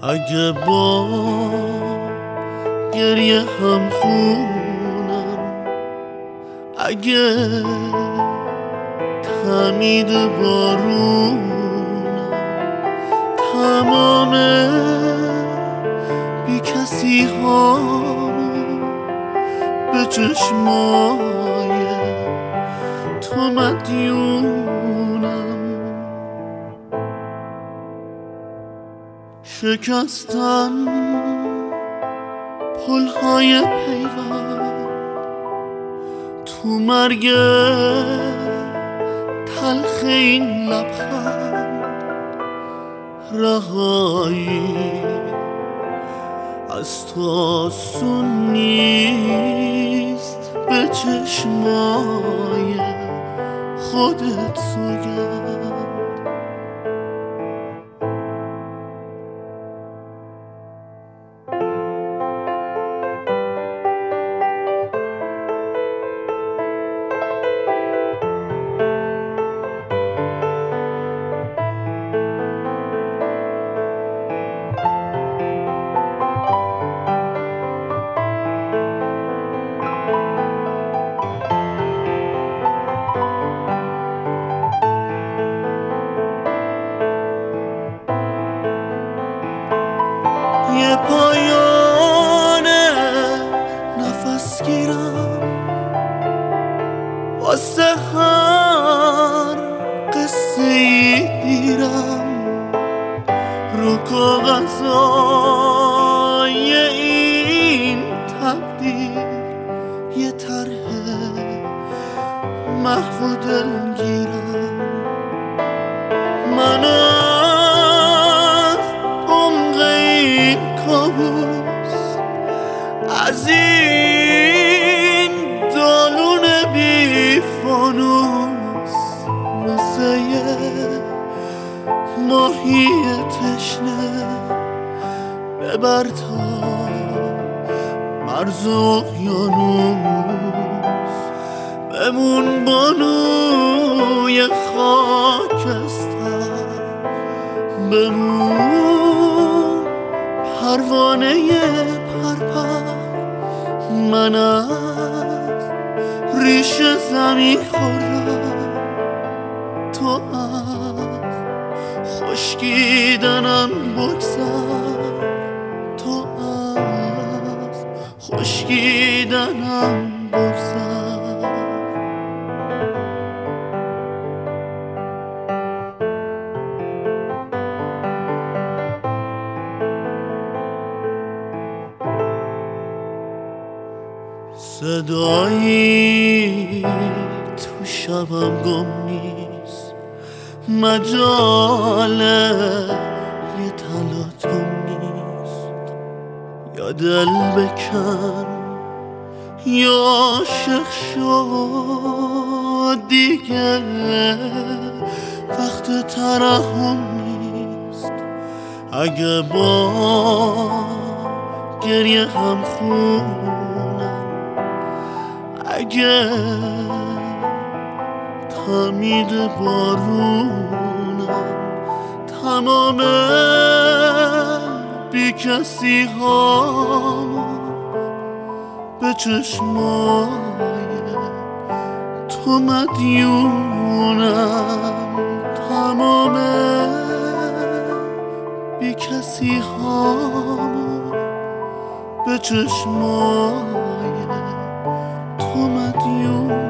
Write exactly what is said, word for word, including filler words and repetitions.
اگه با گریه هم خونم، اگه تمید بارونم، تمام بی کسی هامو به چشمای تو مدیونم. شکستن پلهای پیوند تو مرگ تلخ این لبخند، رهایی از تو آسون نیست، به چشمای خودت سوگند. یه پایان نفس گیرم واسه هر قصه ای دیرم، رو کاغذای این تقدیر یه طرح محو و دلگیرم. من از عمق این کابوس، از این دالون بی فانوس، مثل یه ماهی تشنه ببر تا مرز اقیانوس، بمون بانوی خاکستر، بمون پروانه پرپر. من از ریش زمین خوردم، تو از خشکیدنم بگذر، تو از خشکیدنم بگذر. صدایی تو شبم گم نیست، مجال یه تلاطم نیست. یا دل بکن یا عاشق شو، دیگه وقت ترحم نیست. اگه با گریه هم خونم، اگه تمید بارونم، تمام بی کسی هامو به چشمای تو مدیونم. تمام بی کسی هامو به چشمای تو مدیونم.